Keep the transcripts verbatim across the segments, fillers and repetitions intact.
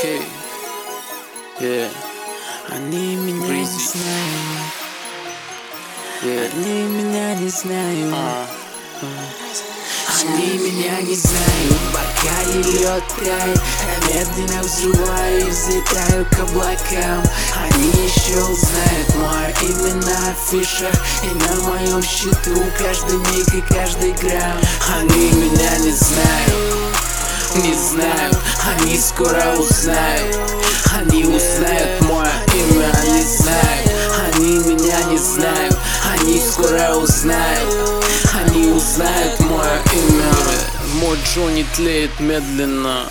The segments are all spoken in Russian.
окей. Yeah. Они меня Breezy. не знают. Yeah. Они меня не знают. Uh. Они меня не знают. В бокале лед тает. Я медленно взрываю и взлетаю к облакам. Они еще узнают мое имя на афишах и на моем счету каждый миг и каждый грамм. Они меня не знают, не знают, они скоро узнают. Они узнают мое имя, они знают. Они меня не знают, они скоро узнают. Они узнают мое имя. Мой Джонни тлеет медленно,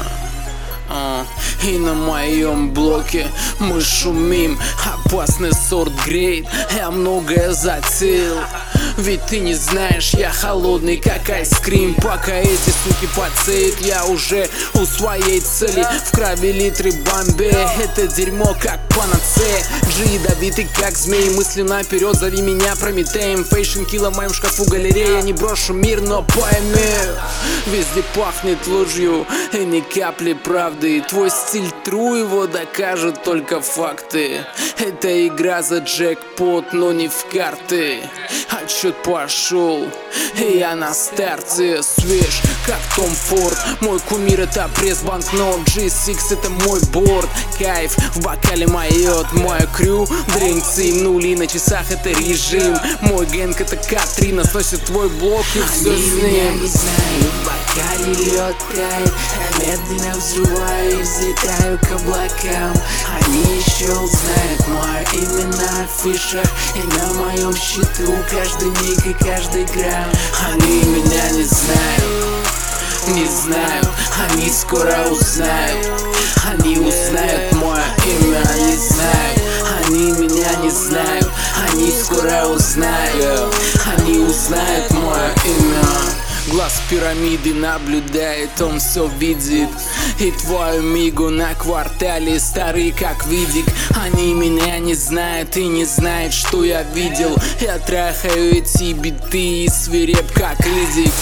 а, и на моем блоке мы шумим. Опасный сорт греет, я многое затеял. Ведь ты не знаешь, я холодный как айскрим. Пока эти суки потеют, я уже у своей цели. В крови литры Бомбея, это дерьмо как панацея. Джи ядовитый как змей, мысли наперед, зови меня Прометеем. Фэйшн килла в моем шкафу галерея. Я не брошу мир, но пойми, везде пахнет ложью и ни капли правды. Твой стиль тру, его докажут только факты. Это игра за джекпот, но не в карты. Отсчет пошел, и я на старте свеж, как Том Форд. Мой кумир это пресс-банкнот, джи шесть это мой борт. Кайф в бокале моет, мое крю, дринксы нули на часах это режим. Мой гэнг это Катрина, сносит твой блок и все Они с меня ним. не знают, в бокале лед тает. Я медленно взрываю и взлетаю к облакам. Они еще узнают мое имя на афишах и на моем счету каждый миг и каждый грамм. Они меня не знают, не знают, они скоро узнают. Они узнают мое имя, они знают. Они меня не знают, они скоро узнают. Они узнают мое имя. Глаз пирамиды наблюдает, он все видит. И твою мигу на квартале старый как видик. Они меня не знают и не знают, что я видел. Я трахаю эти биты и свиреп как Ридик.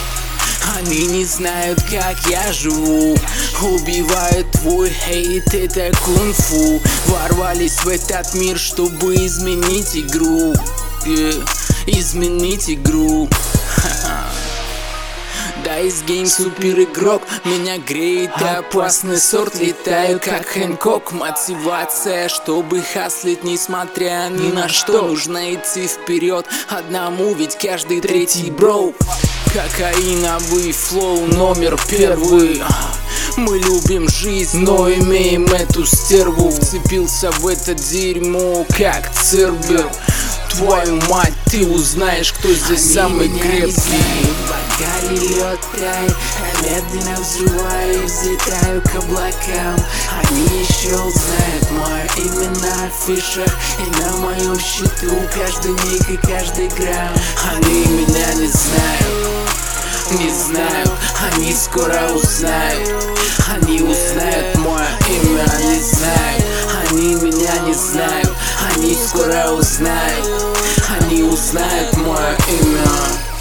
Они не знают, как я живу. Убивают твой хейт, это кунг-фу. Ворвались в этот мир, чтобы изменить игру. Yeah. Изменить игру. Дайс гейм супер игрок, меня греет опасный сорт. Летаю как Хэнкок, мотивация, чтобы хаслить несмотря ни на что. Нужно идти вперед одному, ведь каждый третий бро. Кокаиновый флоу номер первый. Мы любим жизнь, но имеем эту стерву. Вцепился в это дерьмо, как цербер. Твою мать, ты узнаешь, кто здесь Они самый меня крепкий. не знают, в бокале лед тает. Я медленно взрываю и взлетаю к облакам. Они еще узнают мое имя на афишах и на моем счету каждый миг и каждый грамм. Они меня не знают, не знают, они скоро узнают. Они узнают мое имя, они знают. Они меня не знают, они скоро узнают. Они узнают мое имя.